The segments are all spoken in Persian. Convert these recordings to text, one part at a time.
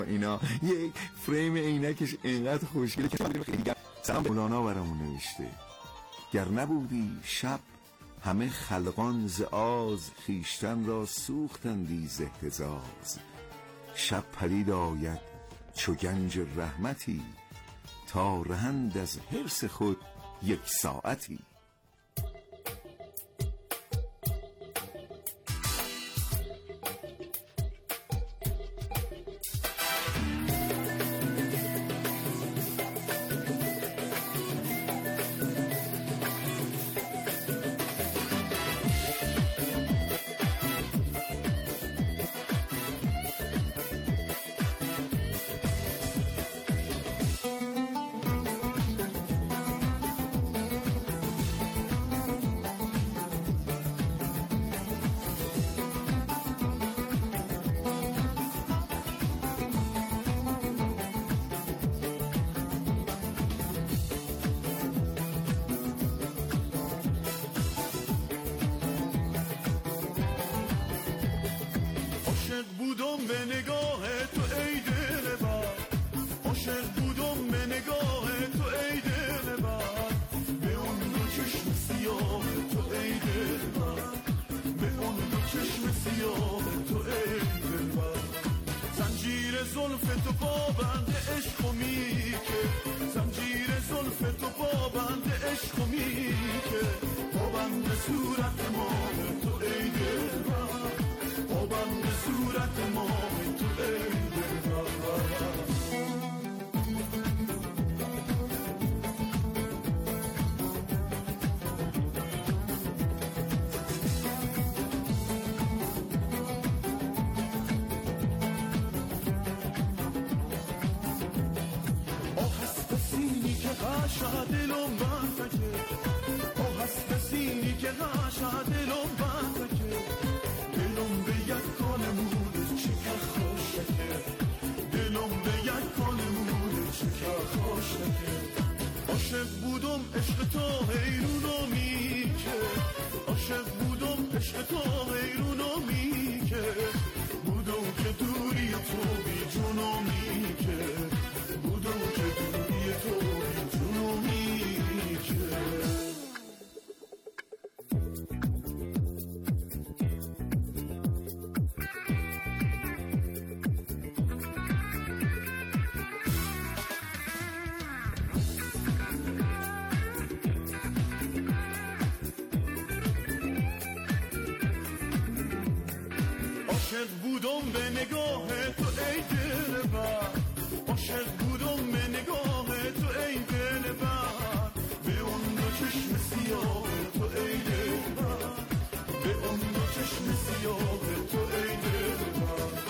اینا یک فریم عینکش اینقدر خوشگله که سلام مولانا برامون نوشته: گر نبودی شب همه خلقان ز آز، خویشتن را سوختندی ز اهتزاز. شب پدید آید چو گنج رحمتی، تا رهند از حرص خود یک ساعتی. بودم به نگاه تو ای دلبر، عاشق بودم به نگاه تو ای دلبر، به اون دو چشم سیاه تو ای دلبر، به اون دو چشم سیاه تو ای دلبر. زنجیر زلف تو پابند عشق و میکه، زنجیر زلف تو پابند عشق و میکه، پابند صورت ما تو ای دلبر، پابند صورت ما تو ای دلبر. آه هست سینی که غاشا دلم بندگه، آه هست سینی که غاشا دلم بندگه، دلم به یک کالمون چکه خوشکه، دلم به یک کالمون چکه خوشکه. عاشق بودم عشق تو حیرونو میکه، عاشق بودم عشق تو حیرونو میکه، بودم که دوری تو بی جونو میکه، بودم که دوری تو بی جونو میکه. عاشق بودم به نگاه تو ای دلبر، عاشق بودم به نگاه تو ای دلبر، به اون دو چشم سیاه تو ای دلبر، به اون دو چشم سیاه تو ای دلبر.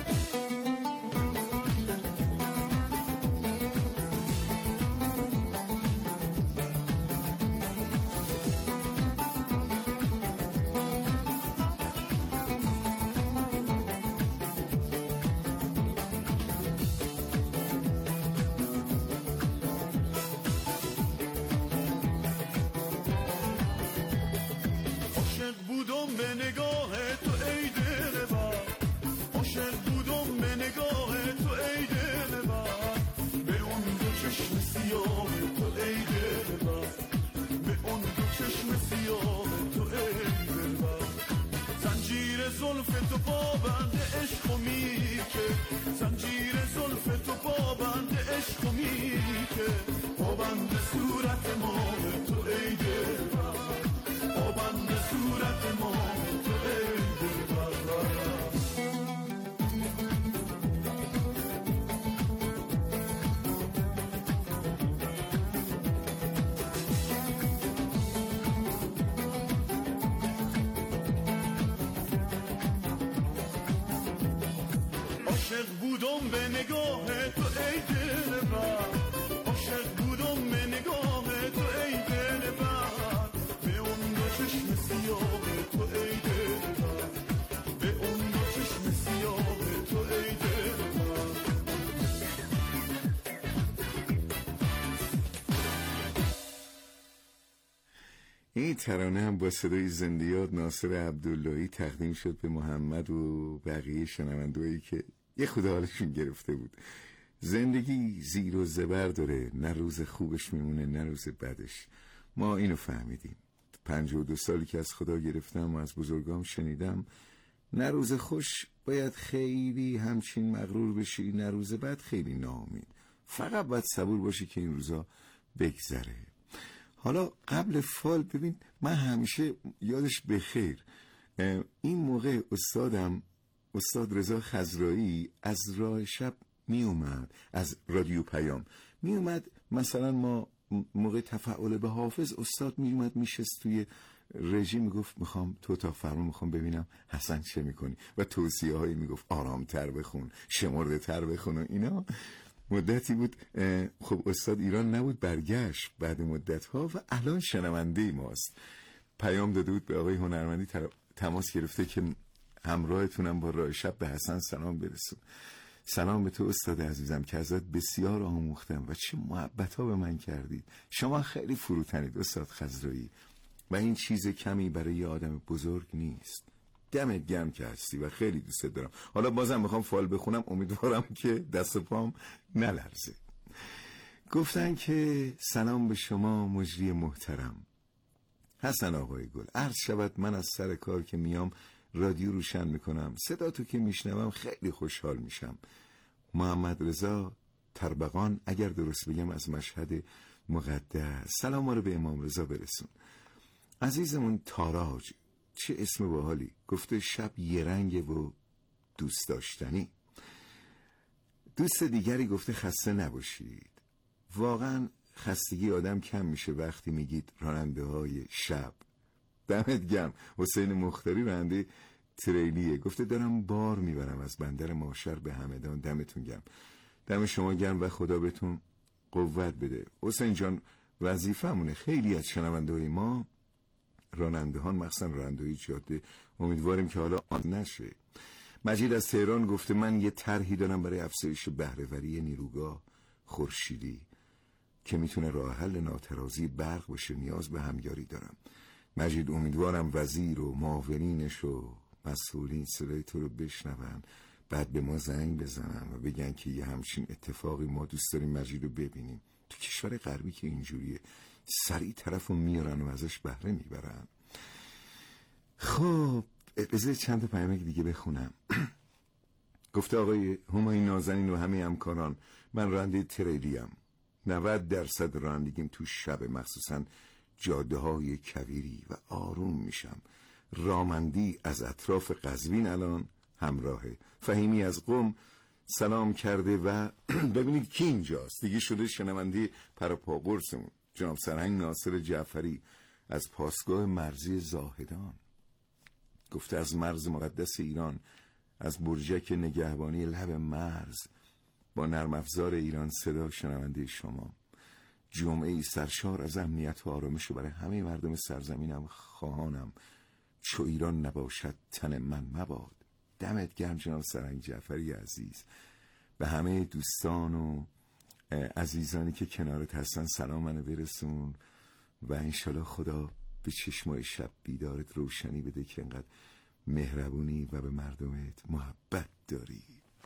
عاشق بودم به نگاه تو ای دلبر، عاشق بودم به نگاه تو ای دلبر، به اون دو چشم سیاه تو ای دلبر، به اون دو چشم سیاه تو ای دلبر. زنجیر زلف تو پابند عشق و میکه، زنجیر زلف تو پابند عشق و میکه، پابند صورت ما تو ای دلبر، پابند صورت ما تو ای دلبر. عاشق بودم به نگاه تو ای دلبر، عاشق بودم به نگاه تو ای دلبر، به اون دو چشم سیاه تو ای دلبر، به اون دو چشم سیاه تو ای دلبر. این ترانه هم با صدای زندیات ناصر عبداللهی تقدیم شد به محمد و بقیه شنوندهایی که یه خدا حالشون گرفته بود. زندگی زیر و زبر داره، نه روز خوبش میمونه نه روز بدش. ما اینو فهمیدیم. 52 سالی که از خدا گرفتم و از بزرگام شنیدم نه روز خوش باید خیلی همچین مغرور بشی، نه روز بد خیلی ناامید. فقط باید صبور باشی که این روزا بگذره. حالا قبل فال ببین، من همیشه یادش بخیر این موقع استاد رضا خضرایی از راه شب می اومد، از رادیو پیام می اومد. مثلا ما موقع تفاعل به حافظ استاد می اومد میشست توی رژی، میگفت میخوام تو اتاق فرمان میخوام ببینم حسن چه میکنی و توصیه هایی میگفت آرامتر بخون، شمرده تر بخون و اینا. مدتی بود خب استاد ایران نبود، برگشت بعد مدت ها و الان شنونده ماست. پیام داده بود به آقای هنرمندی، تماس گرفته که همراهتونم با راه شب، به حسن سلام برسون. سلام به تو استاد عزیزم که ازت بسیار آموختم و چه محبت ها به من کردید. شما خیلی فروتنید استاد خضرایی و این چیز کمی برای یه آدم بزرگ نیست. دمت گرم که هستی و خیلی دوست دارم. حالا بازم میخوام فال بخونم، امیدوارم که دست و پام نلرزه. گفتن که سلام به شما مجری محترم حسن آقای گل. عرض شود من از سر کار که میام رادیو روشن میکنم، صدا تو که میشنوم خیلی خوشحال میشم. محمد رضا تربقان، اگر درست بگم از مشهد مقدس. سلام ما رو به امام رضا برسون. عزیزمون تاراج، چه اسم باحالی، گفته شب یه رنگه و دوست داشتنی. دوست دیگری گفته خسته نباشید. واقعا خستگی آدم کم میشه وقتی میگید راننده های شب. دمت گرم. حسین مختاری راننده تریلیه، گفته دارم بار میبرم از بندر ماشر به همدان. دمتون گرم. دم شما گرم و خدا بهتون قوت بده. حسین جان وظیفه‌مونه. خیلی از شنونده های ما رانندهان، مخصوصا راننده‌های جاده، امیدواریم که حالا آن نشه. مجید از تهران گفته من یه طرحی دارم برای افزایش بهره‌وری نیروگاه خورشیدی که میتونه راه حل ناترازی برق باشه. نیاز به همکاری دارم. مجید امیدوارم وزیر و معاونینش و مسئولین صدای تو رو بشنون، بعد به ما زنگ بزنن و بگن که یه همچین اتفاقی ما دوست داریم مجید رو ببینیم. تو کشور غربی که اینجوریه، سریع طرفو میارن و ازش بهره میبرن. خب بذار چند تا پیام دیگه بخونم. گفته آقای همایون نازنین و همه همکاران، من راننده تریلیم. 90% رانندگیم تو شب، مخصوصا جاده های کویری و آروم میشم. رامندی از اطراف قزوین الان همراهه. فهیمی از قم سلام کرده و ببینید کی اینجاست دیگه، شده شنونده پراپاگورسمون. جناب سرهنگ ناصر جعفری از پاسگاه مرزی زاهدان گفته از مرز مقدس ایران، از برجک نگهبانی لب مرز با نرم افزار ایران صدا شنونده شما. جمعه سرشار از امنیت و آرامش برای همه مردم سرزمینم خواهانم. چو ایران نباشد تن من مباد. دمت گرم جناب سرهنگ جعفری عزیز. به همه دوستان و عزیزانی که کنارت هستن سلام منو برسون و انشالله خدا به چشمای شب بیدارت روشنی بده که انقدر مهربونی و به مردمت محبت داری.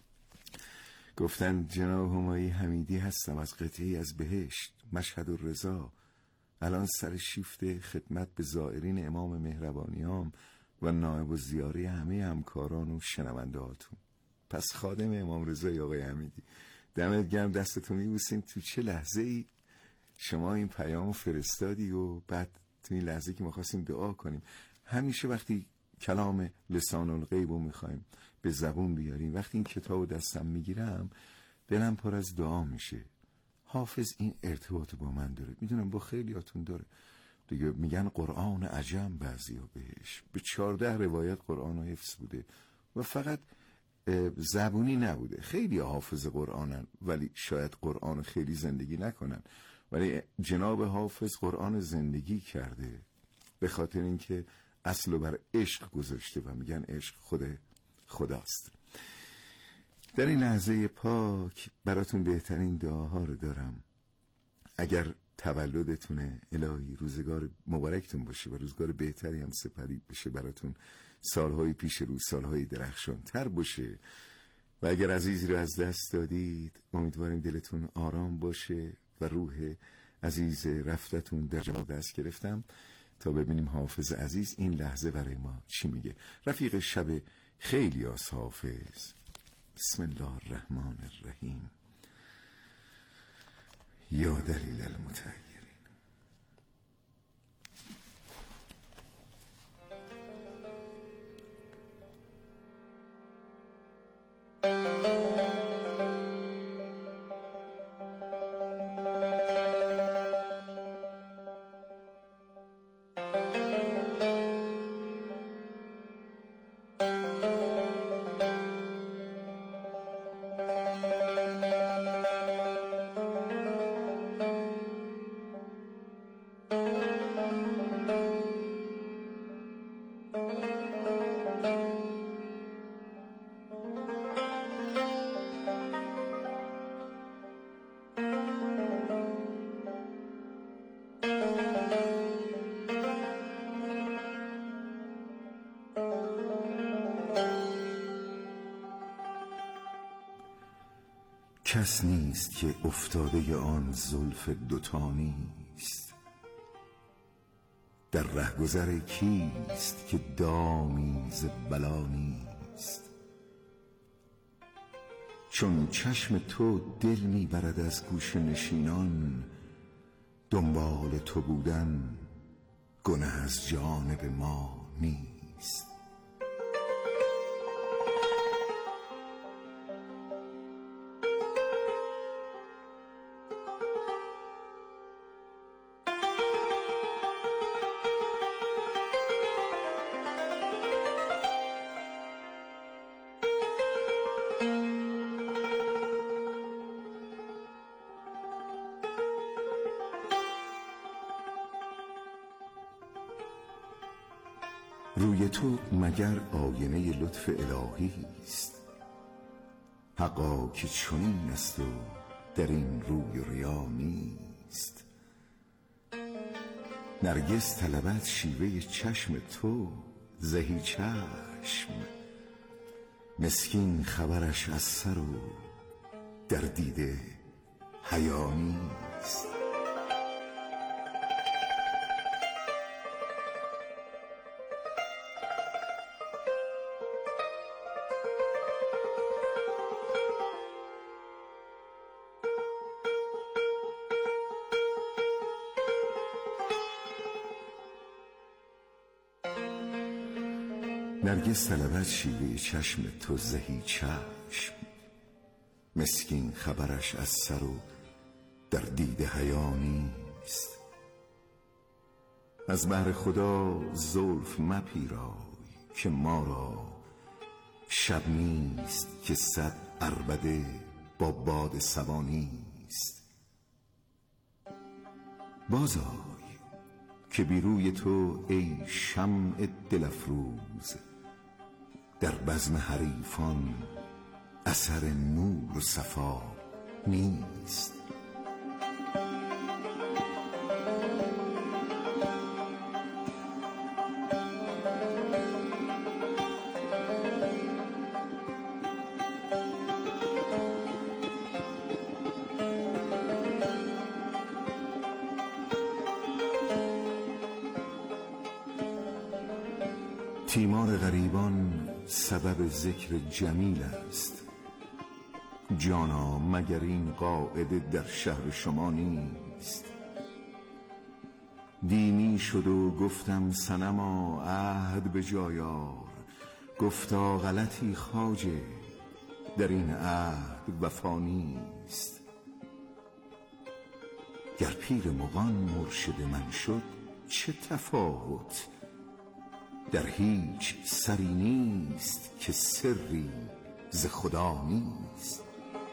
گفتن جناب همایی حمیدی هستم از قطعی از بهشت، مشهد الرضا. الان سر شیفت خدمت به زائرین امام مهربانیام و نائب الزیاره همه همکاران و شنونده هاتون. پس خادم امام رضای آقای حمیدی، دمت گرم، دستتو میبوسیم. تو چه لحظه ای شما این پیامو فرستادی و بعد تو این لحظه که ما خواستیم دعا کنیم. همیشه وقتی کلام لسان الغیب رو میخوایم به زبون بیاریم، وقتی این کتابو دستم میگیرم دلم پر از دعا میشه. حافظ این ارتباط با من داره، میدونم با خیلیاتون داره دیگه. میگن قرآن عجم بعضیا بهش، به 14 روایت قرآن رو حفظ بوده و فقط زبونی نبوده. خیلی حافظ قرآنن ولی شاید قرآن خیلی زندگی نکنن، ولی جناب حافظ قرآن زندگی کرده به خاطر اینکه اصل بر عشق گذاشته و میگن عشق خداست. در این لحظه پاک براتون بهترین دعاها رو دارم. اگر تولدتونه الهی روزگار مبارکتون باشه و روزگار بهتری هم سپری بشه براتون. سالهای پیش رو سالهای درخشان تر باشه و اگر عزیزی رو از دست دادید امیدواریم دلتون آرام باشه و روح عزیز رفتتون در جواب دست گرفتم تا ببینیم حافظ عزیز این لحظه برای ما چی میگه. رفیق شب خیلی از حافظ. بسم الله الرحمن الرحیم. یا دلیل المتحیرین. کس نیست که افتاده آن زلف دوتا نیست، در رهگذر کیست که دامی ز بلا نیست. چون چشم تو دل میبرد از گوشه نشینان، دنبال تو بودن گنه از جانب ما نیست. روی تو مگر آینه لطف الهی است، حقا که چنین است و در این روی و ریا نیست. نرگس طلبد شیوه چشم تو زهی چشم، مسکین خبرش از سر و در دیده حیا نیست. نرگس طلبد شیوه چشم تو زهی چشم، مسکین خبرش از سر و در دیده حیا نیست. از بهر خدا زلف مپیرای که ما را شب نیست که صد عربده با باد صبا نیست. بازآی که بی روی تو ای شمع دل افروز، در بزم حریفان اثر نور و صفا نیست. تیمار غریبان سبب ذکر جمیل است، جانا مگر این قاعده در شهر شما نیست. دینی شد و گفتم صنما عهد به جای آر، گفتا غلطی خواجه در این عهد وفا نیست. گر پیر مغان مرشد من شد چه تفاوت، در هیچ سری نیست که سری ز خدا نیست.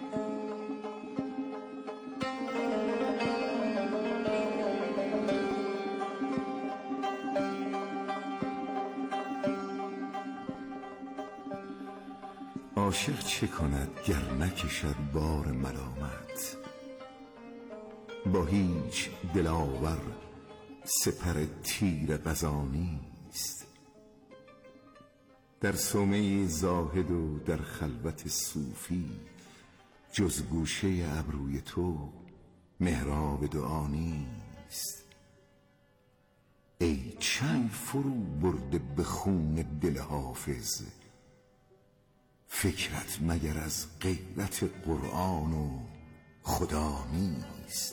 عاشق چه کند گر نکشد بار ملامت، با هیچ دلاور سپر تیر قضا نیست. در صومعه زاهد و در خلوت صوفی، جز گوشه ابروی تو محراب دعا نیست. ای چنگ فرو برده به خون دل حافظ، فکرت مگر از غیرت قرآن و خدا نیست.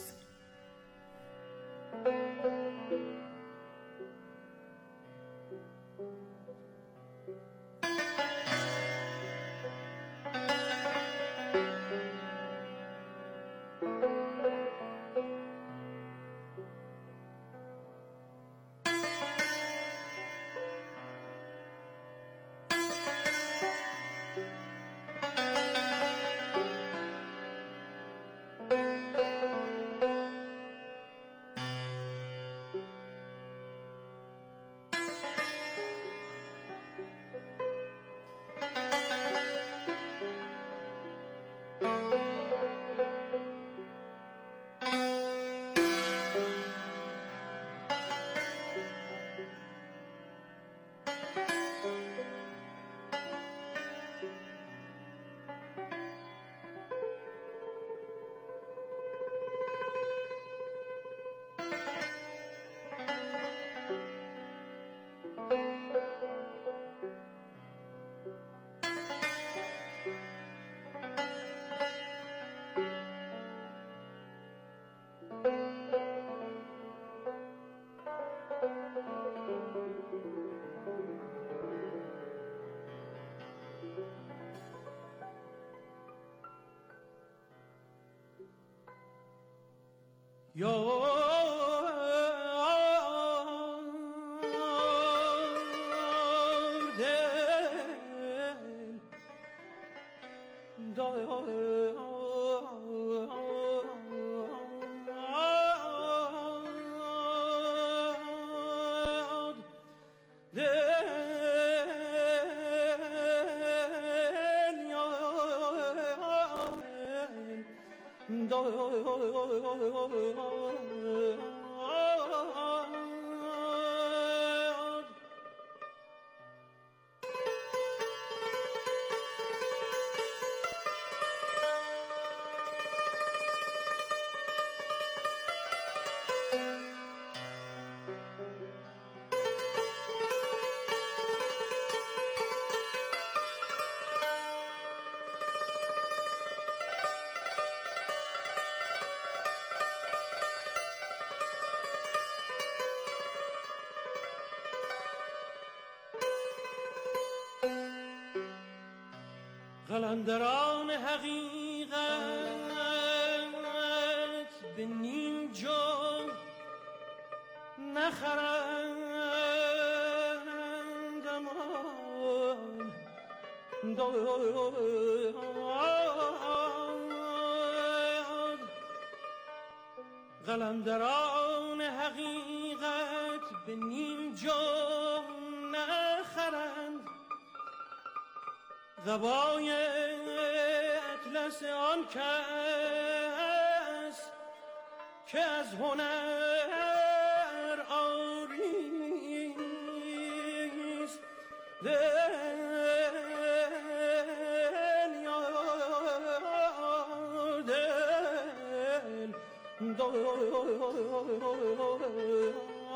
قلندران حقیقت به نیم جو نخرند امان داد. قلندران حقیقت به نیم جو نخرند قبای اطلس آن کس که از هنر عاریست. دل یار دل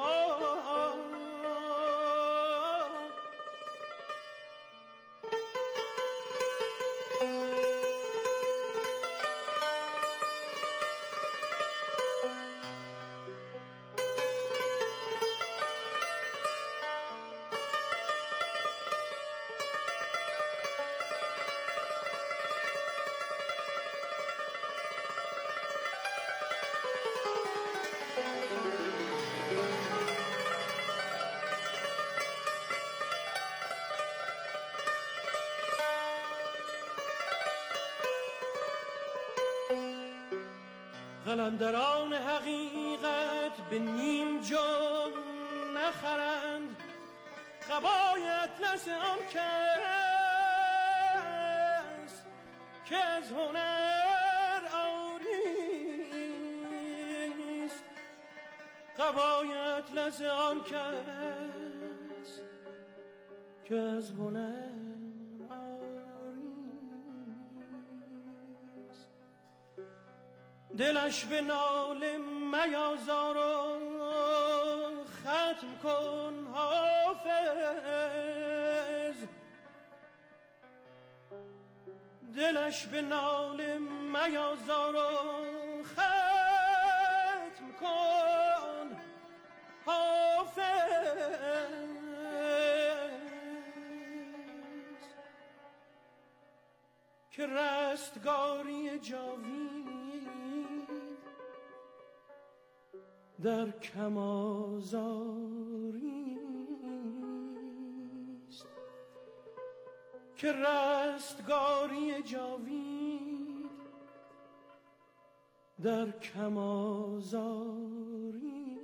قلندران حقیقت به نیم جو نخرند قبای اطلس آن کس که از هنر عاریست. قبای اطلس آن کس که از بلند آریست. دلش به ناله میازار و ختم کن حافظ. دلش به ناله میازار و ختم کن حافظ. که رستگاری جاوید در کم آزاریست. که رستگاری جاوید در کم آزاریست.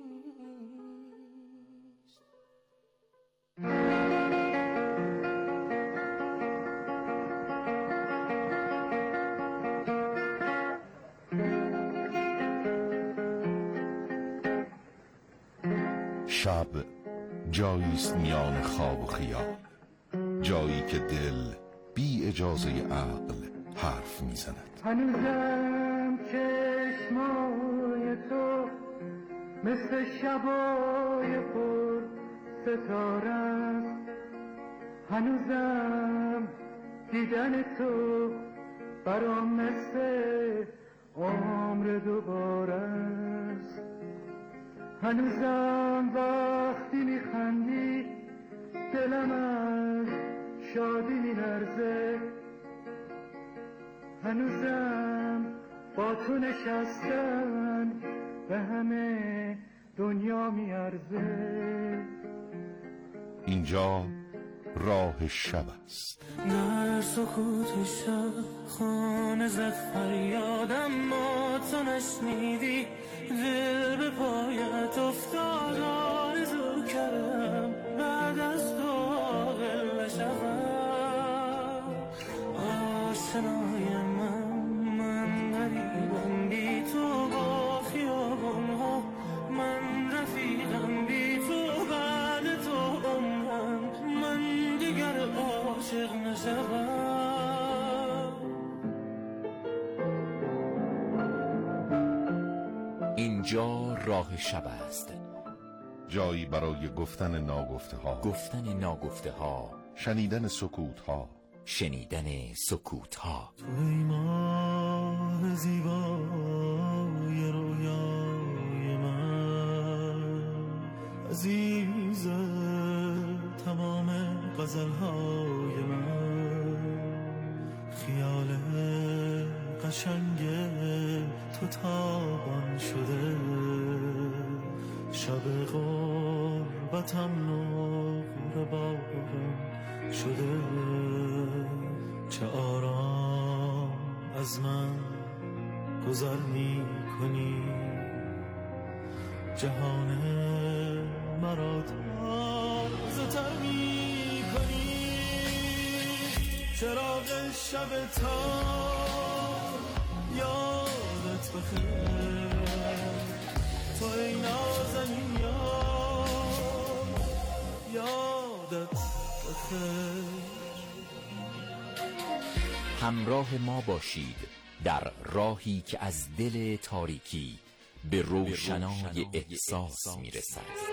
شب جاییست میان خواب و خیال، جایی که دل بی اجازه عقل حرف میزند. هنوزم چشمای تو مثل شبای پر ستاره است. هنوزم دیدن تو برام مثل عمر دوباره است. هنوزم وقتی میخندی دلم از شادی میلرزه. هنوزم با تو نشستن به همه دنیا میارزه. اینجا راه شب است. در سکوت شب خانه زد فریادم، ما تو نشنیدی. دل به پایت افتاد، آرزو کردم بعد از تو عاقل نشوم. آشنای من غریبم بی تو، با خیابان‌ها من رفیقم بی تو. بعد تو عمرم من دیگر عاشق نشوم. اینجا راه شب است، جایی برای گفتن ناگفته ها، گفتن ناگفته ها، شنیدن سکوت ها، شنیدن سکوت ها. توی ماه زیبای رویای من، عزیز تمام غزلهای من. خیال قشنگ تو تابان شده، شب غربتم نور باغم شده. چه آرام از من گذر می کنی، جهان مرا تازه تر می کنی. چراغ شب تار یادت بخیر، تو ای نازنین یادت بخیر. همراه ما باشید در راهی که از دل تاریکی به روشنای احساس میرسد.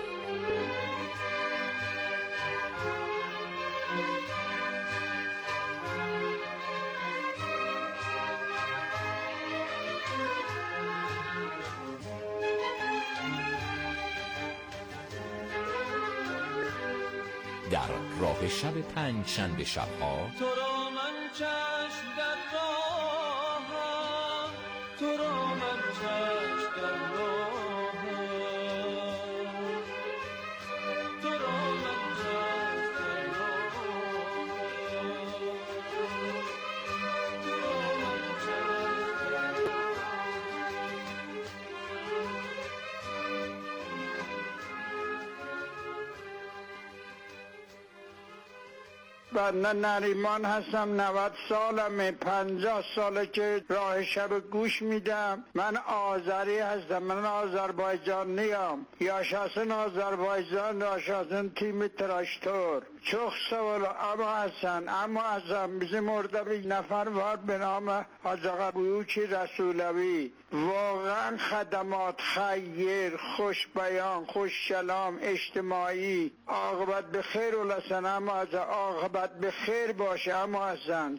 در راه شب پنجشنبه شب‌ها تو را من چشم در راهم، تو را من چشم در راهم، تو را من چشم در راهم، تو را من چشم در بنده نریمان هستم، 90 سالمه، 50 ساله که راه شب گوش میدم. من آذری هستم، من آذربایجانیم، یاشاسن آذربایجان، یاشاسن تیم تراشتور. çok sağ ol اما حسن bizi orada bir نفر var به نام حاج آقا بویوچی رسولوی واقعا خدمات خیر خوش بیان خوش کلام اجتماعی عاقبت به خیر ولسن اما حسن عاقبت به خیر باشه اما حسن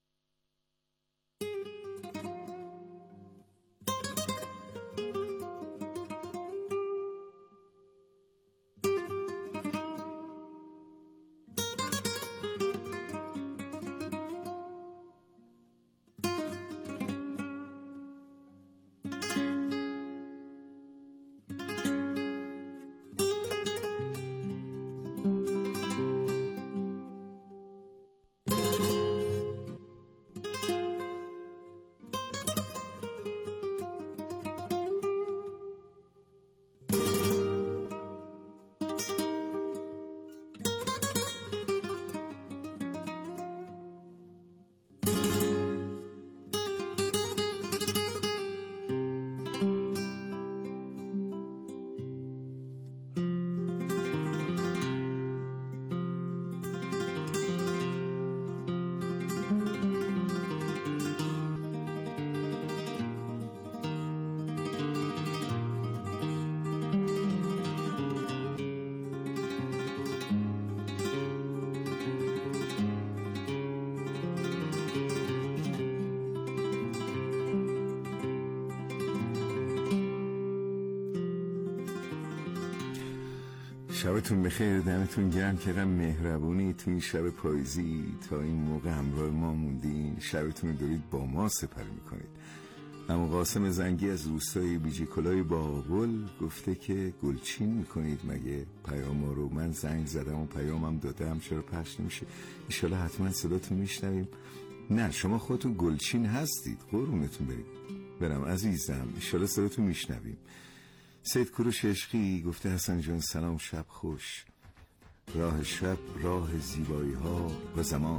شبتون بخیر، دمتون گرم کردم مهربونی تو این شب پاییزی تا این موقع همراه ما موندین. شبتون رو دارید با ما سپری میکنید. اما قاسم زنگی از روستای بیجی کلای بابل گفته که گلچین میکنید مگه پیام رو؟ من زنگ زدم و پیامم دادم، چرا پخش نمیشه؟ ایشالا حتما صداتون میشنویم. نه شما خودتون گلچین هستید، قربونتون برم عزیزم، ایشالا صداتون میشنویم. سید کوروش عشقی گفته حسن جان سلام، شب خوش. راه شب راه زیبایی ها و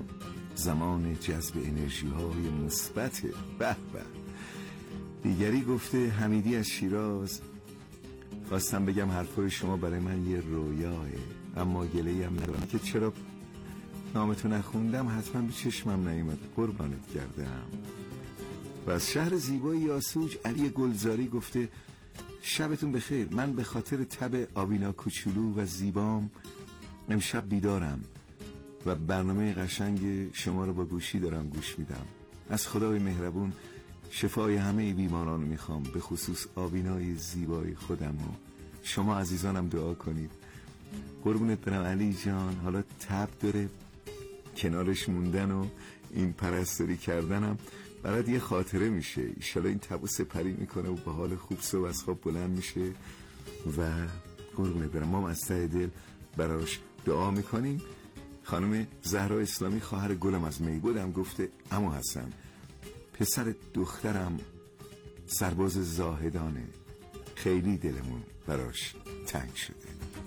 زمان جذب انرژی های مثبت. به به. دیگری گفته حمیدی از شیراز، خواستم بگم حرفای شما برای من یه رویاه، اما گله‌ای هم ندارم که چرا نامتو نخوندم، حتما به چشمم نیومد، قربانت کردم. و از شهر زیبای یاسوج علی گلزاری گفته شبتون بخیر، من به خاطر تب آبینا کوچولو و زیبام امشب بیدارم و برنامه قشنگ شما رو با گوشی دارم گوش میدم. از خدای مهربون شفای همه بیماران میخوام، به خصوص آبینای زیبای خودم و شما عزیزانم دعا کنید. قربونت برم علی جان. حالا تب داره، کنارش موندن و این پرستاری کردنم برات یه خاطره میشه. ایشالا این تبو سپری میکنه و به حال خوب صبح از خواب بلند میشه و قربونه برم ما از ته دل براش دعا میکنیم. خانم زهرا اسلامی خواهر گلم از میبودم گفته عمو حسن پسر دخترم سرباز زاهدانه، خیلی دلمون براش تنگ شده.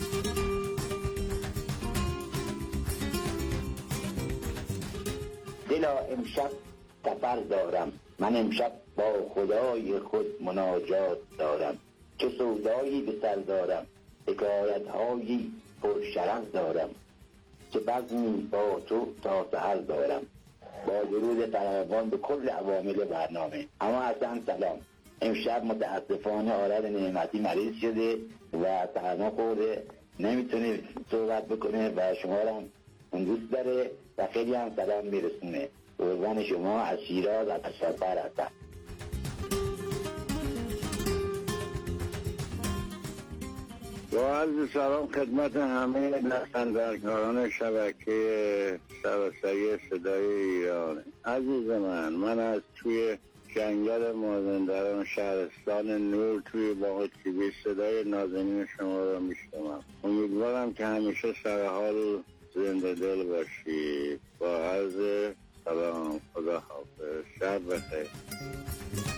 دلا امشب سفر دارم، من امشب با خدای خود مناجات دارم، چه سودایی به سر دارم، حکایت‌هایی پرشرف دارم، چه بزمی با تو تا سحر دارم. با درود فراوان به کل عوامل برنامه. اما حسن سلام، امشب متاسفانه آرد نعمتی مریض شده و سرما خورده، نمیتونه صحبت بکنه و شما رو هم دوست داره و خیلی هم سلام میرسونه. قربان شما از شیراز از سفر هستم. با عرض سلام خدمت همه دستاندرکاران شبکه سراسری صدای ایران. عزیز من از توی جنگل مازندران شهرستان نور توی باغ تیوی صدای نازنین شما را میشنوم. امیدوارم که همیشه سرحال زنده دل باشی. با عرض سلام، خدا حافظ، شب بخیر.